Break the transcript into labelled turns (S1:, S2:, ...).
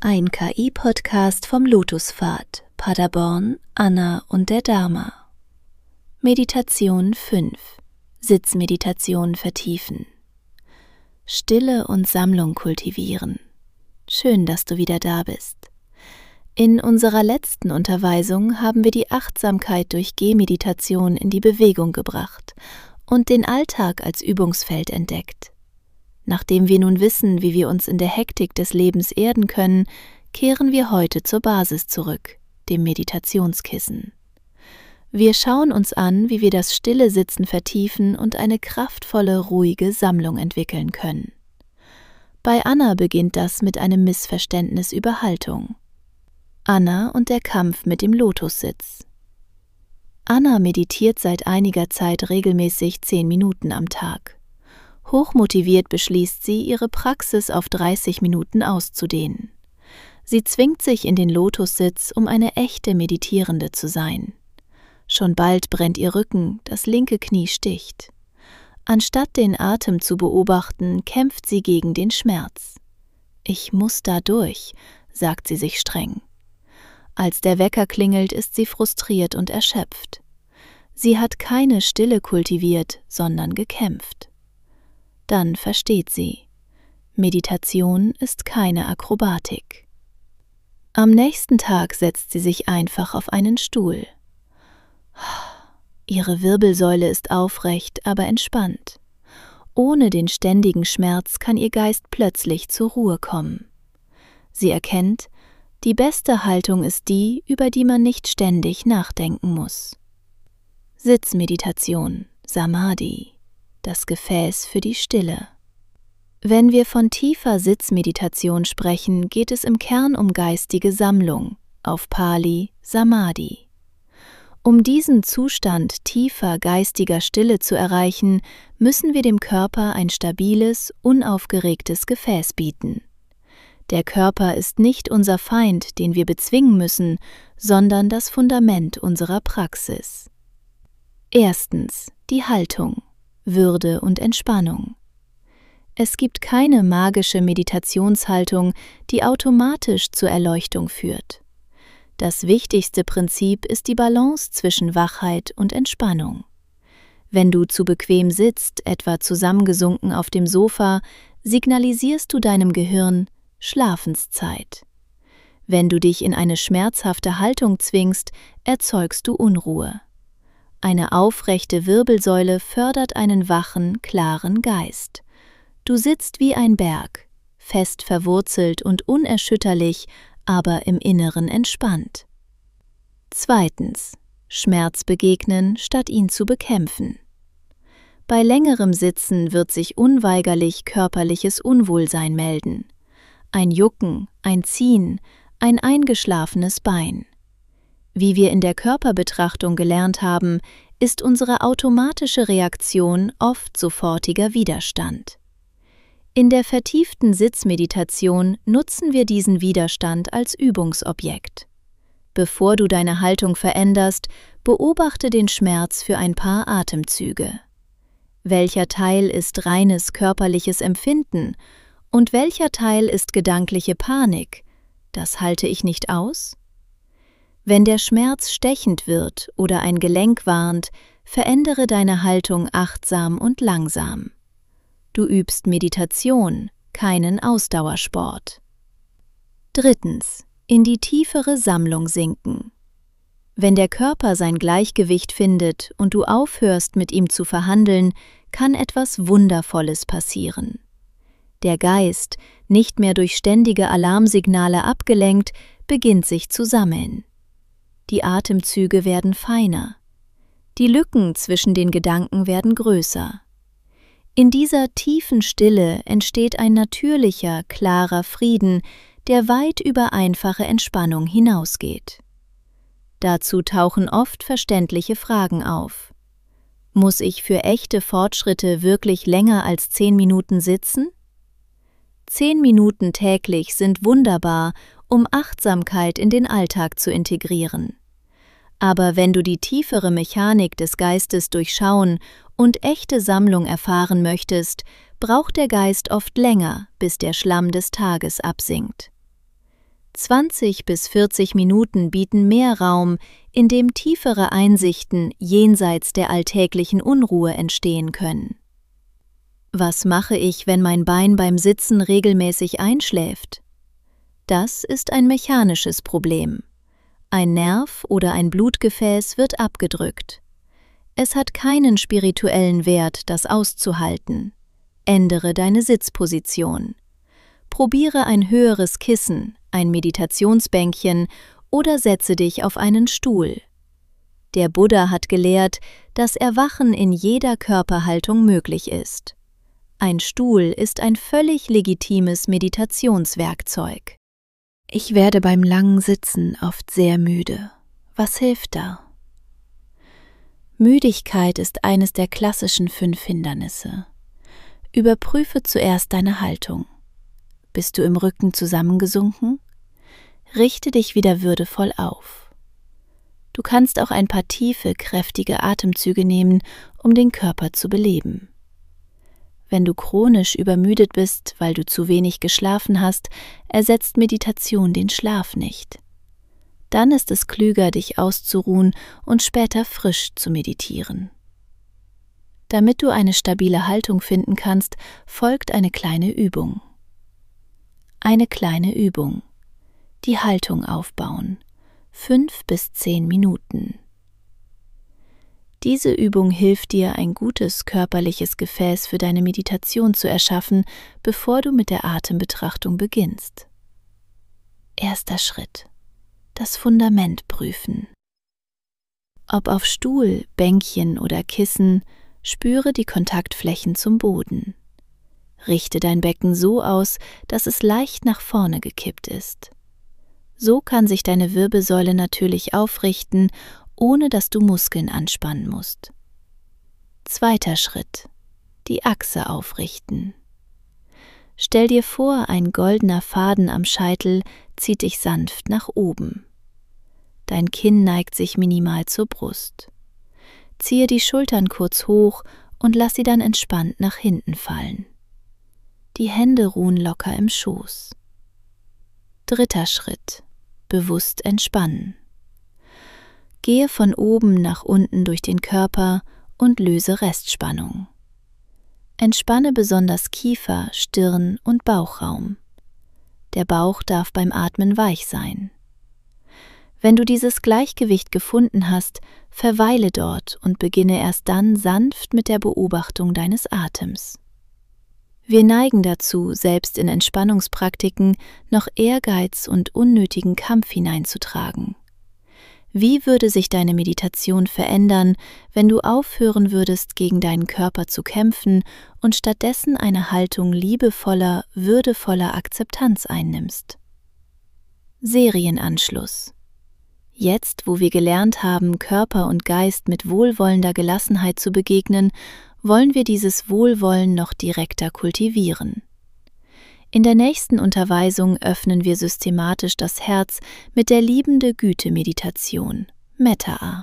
S1: Ein KI-Podcast vom Lotuspfad, Paderborn, Anna und der Dharma. Meditation 5. Sitzmeditation vertiefen. Stille und Sammlung kultivieren. Schön, dass du wieder da bist. In unserer letzten Unterweisung haben wir die Achtsamkeit durch Gehmeditation in die Bewegung gebracht und den Alltag als Übungsfeld entdeckt. Nachdem wir nun wissen, wie wir uns in der Hektik des Lebens erden können, kehren wir heute zur Basis zurück, dem Meditationskissen. Wir schauen uns an, wie wir das stille Sitzen vertiefen und eine kraftvolle, ruhige Sammlung entwickeln können. Bei Anna beginnt das mit einem Missverständnis über Haltung. Anna und der Kampf mit dem Lotussitz. Anna meditiert seit einiger Zeit regelmäßig 10 Minuten am Tag. Hochmotiviert beschließt sie, ihre Praxis auf 30 Minuten auszudehnen. Sie zwingt sich in den Lotussitz, um eine echte Meditierende zu sein. Schon bald brennt ihr Rücken, das linke Knie sticht. Anstatt den Atem zu beobachten, kämpft sie gegen den Schmerz. »Ich muss da durch«, sagt sie sich streng. Als der Wecker klingelt, ist sie frustriert und erschöpft. Sie hat keine Stille kultiviert, sondern gekämpft. Dann versteht sie, Meditation ist keine Akrobatik. Am nächsten Tag setzt sie sich einfach auf einen Stuhl. Ihre Wirbelsäule ist aufrecht, aber entspannt. Ohne den ständigen Schmerz kann ihr Geist plötzlich zur Ruhe kommen. Sie erkennt, die beste Haltung ist die, über die man nicht ständig nachdenken muss. Sitzmeditation, Samadhi. Das Gefäß für die Stille. Wenn wir von tiefer Sitzmeditation sprechen, geht es im Kern um geistige Sammlung, auf Pali Samadhi. Um diesen Zustand tiefer geistiger Stille zu erreichen, müssen wir dem Körper ein stabiles, unaufgeregtes Gefäß bieten. Der Körper ist nicht unser Feind, den wir bezwingen müssen, sondern das Fundament unserer Praxis. Erstens, die Haltung. Würde und Entspannung. Es gibt keine magische Meditationshaltung, die automatisch zur Erleuchtung führt. Das wichtigste Prinzip ist die Balance zwischen Wachheit und Entspannung. Wenn du zu bequem sitzt, etwa zusammengesunken auf dem Sofa, signalisierst du deinem Gehirn Schlafenszeit. Wenn du dich in eine schmerzhafte Haltung zwingst, erzeugst du Unruhe. Eine aufrechte Wirbelsäule fördert einen wachen, klaren Geist. Du sitzt wie ein Berg, fest verwurzelt und unerschütterlich, aber im Inneren entspannt. Zweitens, Schmerz begegnen, statt ihn zu bekämpfen. Bei längerem Sitzen wird sich unweigerlich körperliches Unwohlsein melden. Ein Jucken, ein Ziehen, ein eingeschlafenes Bein. Wie wir in der Körperbetrachtung gelernt haben, ist unsere automatische Reaktion oft sofortiger Widerstand. In der vertieften Sitzmeditation nutzen wir diesen Widerstand als Übungsobjekt. Bevor du deine Haltung veränderst, beobachte den Schmerz für ein paar Atemzüge. Welcher Teil ist reines körperliches Empfinden und welcher Teil ist gedankliche Panik? Das halte ich nicht aus? Wenn der Schmerz stechend wird oder ein Gelenk warnt, verändere deine Haltung achtsam und langsam. Du übst Meditation, keinen Ausdauersport. Drittens, in die tiefere Sammlung sinken. Wenn der Körper sein Gleichgewicht findet und du aufhörst, mit ihm zu verhandeln, kann etwas Wundervolles passieren. Der Geist, nicht mehr durch ständige Alarmsignale abgelenkt, beginnt sich zu sammeln. Die Atemzüge werden feiner. Die Lücken zwischen den Gedanken werden größer. In dieser tiefen Stille entsteht ein natürlicher, klarer Frieden, der weit über einfache Entspannung hinausgeht. Dazu tauchen oft verständliche Fragen auf. Muss ich für echte Fortschritte wirklich länger als 10 Minuten sitzen? 10 Minuten täglich sind wunderbar, um Achtsamkeit in den Alltag zu integrieren. Aber wenn du die tiefere Mechanik des Geistes durchschauen und echte Sammlung erfahren möchtest, braucht der Geist oft länger, bis der Schlamm des Tages absinkt. 20 bis 40 Minuten bieten mehr Raum, in dem tiefere Einsichten jenseits der alltäglichen Unruhe entstehen können. Was mache ich, wenn mein Bein beim Sitzen regelmäßig einschläft? Das ist ein mechanisches Problem. Ein Nerv oder ein Blutgefäß wird abgedrückt. Es hat keinen spirituellen Wert, das auszuhalten. Ändere deine Sitzposition. Probiere ein höheres Kissen, ein Meditationsbänkchen oder setze dich auf einen Stuhl. Der Buddha hat gelehrt, dass Erwachen in jeder Körperhaltung möglich ist. Ein Stuhl ist ein völlig legitimes Meditationswerkzeug. Ich werde beim langen Sitzen oft sehr müde. Was hilft da? Müdigkeit ist eines der klassischen 5 Hindernisse. Überprüfe zuerst deine Haltung. Bist du im Rücken zusammengesunken? Richte dich wieder würdevoll auf. Du kannst auch ein paar tiefe, kräftige Atemzüge nehmen, um den Körper zu beleben. Wenn du chronisch übermüdet bist, weil du zu wenig geschlafen hast, ersetzt Meditation den Schlaf nicht. Dann ist es klüger, dich auszuruhen und später frisch zu meditieren. Damit du eine stabile Haltung finden kannst, folgt eine kleine Übung. Eine kleine Übung. Die Haltung aufbauen. 5 bis 10 Minuten. Diese Übung hilft dir, ein gutes körperliches Gefäß für deine Meditation zu erschaffen, bevor du mit der Atembetrachtung beginnst. Erster Schritt: das Fundament prüfen. Ob auf Stuhl, Bänkchen oder Kissen, spüre die Kontaktflächen zum Boden. Richte dein Becken so aus, dass es leicht nach vorne gekippt ist. So kann sich deine Wirbelsäule natürlich aufrichten, ohne dass du Muskeln anspannen musst. Zweiter Schritt: die Achse aufrichten. Stell dir vor, ein goldener Faden am Scheitel zieht dich sanft nach oben. Dein Kinn neigt sich minimal zur Brust. Ziehe die Schultern kurz hoch und lass sie dann entspannt nach hinten fallen. Die Hände ruhen locker im Schoß. Dritter Schritt: bewusst entspannen. Gehe von oben nach unten durch den Körper und löse Restspannung. Entspanne besonders Kiefer, Stirn und Bauchraum. Der Bauch darf beim Atmen weich sein. Wenn du dieses Gleichgewicht gefunden hast, verweile dort und beginne erst dann sanft mit der Beobachtung deines Atems. Wir neigen dazu, selbst in Entspannungspraktiken noch Ehrgeiz und unnötigen Kampf hineinzutragen. Wie würde sich deine Meditation verändern, wenn du aufhören würdest, gegen deinen Körper zu kämpfen und stattdessen eine Haltung liebevoller, würdevoller Akzeptanz einnimmst? Serienanschluss. Jetzt, wo wir gelernt haben, Körper und Geist mit wohlwollender Gelassenheit zu begegnen, wollen wir dieses Wohlwollen noch direkter kultivieren. In der nächsten Unterweisung öffnen wir systematisch das Herz mit der liebende Güte-Meditation, Metta.